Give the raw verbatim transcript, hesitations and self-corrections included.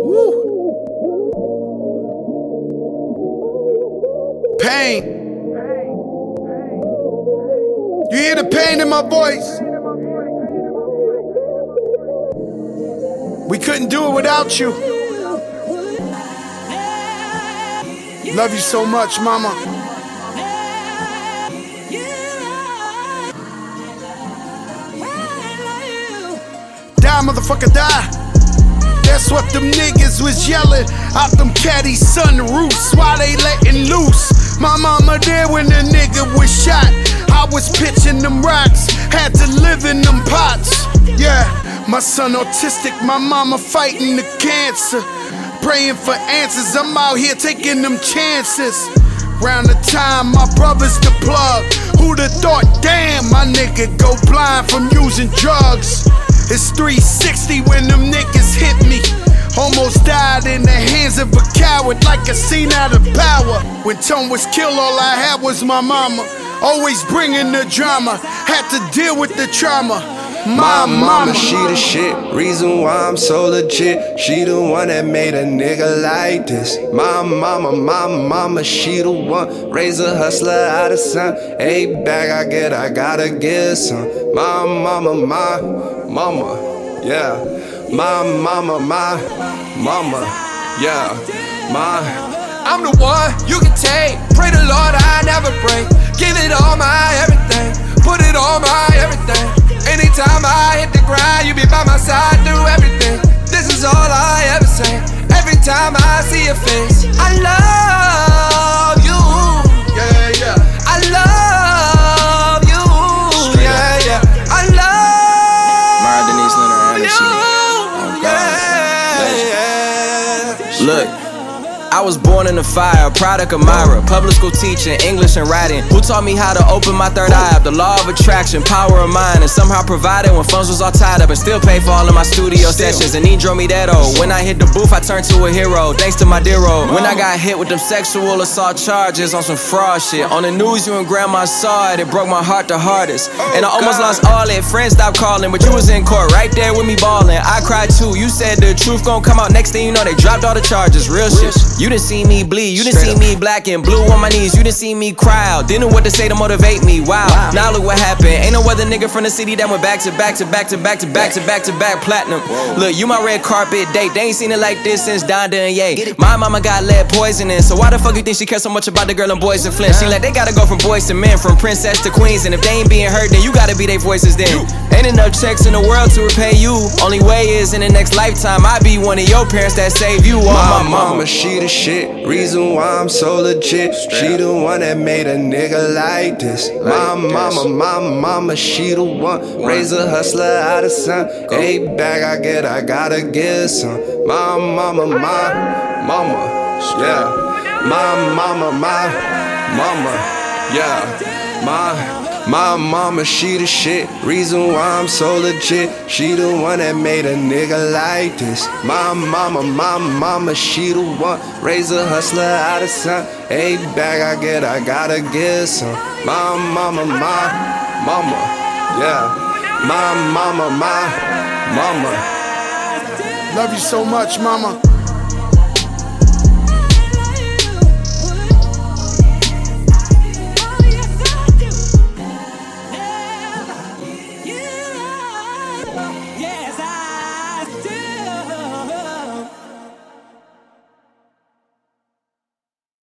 Woo. Pain. You hear the pain in my voice? We couldn't do it without you. Love you so much, mama. Die, motherfucker, die. That's what them niggas was yelling out them caddy sunroofs while they letting loose. My mama there when the nigga was shot. I was pitching them rocks, had to live in them pots. Yeah, my son autistic, my mama fighting the cancer. Praying for answers, I'm out here taking them chances. Round the time my brother's the plug. Who'da thought, damn, my nigga go blind from using drugs. It's three sixty when them niggas hit me. Almost died in the hands of a coward, like a scene out of Power. When Tone was killed, all I had was my mama. Always bringing the drama, had to deal with the trauma. My, my mama, mama, she the shit, reason why I'm so legit. She the one that made a nigga like this. My mama, my mama, she the one, raise a hustler out of sun. Every bag I get, I gotta get some. My mama, my mama, yeah. My mama, my mama, yeah. My I'm the one you can take. Pray the Lord I never break. Give it all my everything. Put it all my everything. Anytime I hit the grind, you be by my side, do everything. This is all I ever say. Every time I see your face, I love you. Yeah, yeah. I love you. Straight yeah, up. yeah. I love Mara Denise Leonard you. Anderson. Oh, Yeah, yeah. Look, I was born in the fire, product of Myra. Public school teaching, English and writing. Who taught me how to open my third eye up? The law of attraction, power of mind. And somehow provided when funds was all tied up. And still paid for all of my studio sessions. And he drove me that old. When I hit the booth, I turned to a hero. Thanks to my dear old. When I got hit with them sexual assault charges on some fraud shit. On the news, you and grandma saw it. It broke my heart the hardest. And I almost lost all it. Friends stopped calling, but you was in court right there with me balling. I cried too. You said the truth gon' come out. Next thing you know, they dropped all the charges. Real shit. You didn't see me bleed. You didn't see me black and blue on my knees. You didn't see me cry out. Didn't know what to say to motivate me. Wow. wow. Now look what happened. Ain't no other nigga from the city that went back to back to back to back to back to back to back platinum. Whoa. Look, you my red carpet date. They ain't seen it like this since Donda and Ye. My mama got lead poisoning. So why the fuck you think she cares so much about the girl and boys in Flint? She like they gotta go from boys to men, from princess to queens. And if they ain't being heard, then you gotta be their voices then. Ain't enough checks in the world to repay you. Only way is in the next lifetime I be one of your parents that save you. Oh, my, my mama, mama, she the shit, reason why I'm so legit. She the one that made a nigga like this. My mama, my mama, she the one, raise a hustler out of sun. Every bag I get, I gotta get some. My mama, my mama, yeah. My mama, my mama, yeah. My My mama, she the shit, reason why I'm so legit. She the one that made a nigga like this. My mama, my mama, she the one, raise a hustler out of sun. Every bag I get, I gotta get some. My mama, my mama, yeah. My mama, my mama. Love you so much, mama.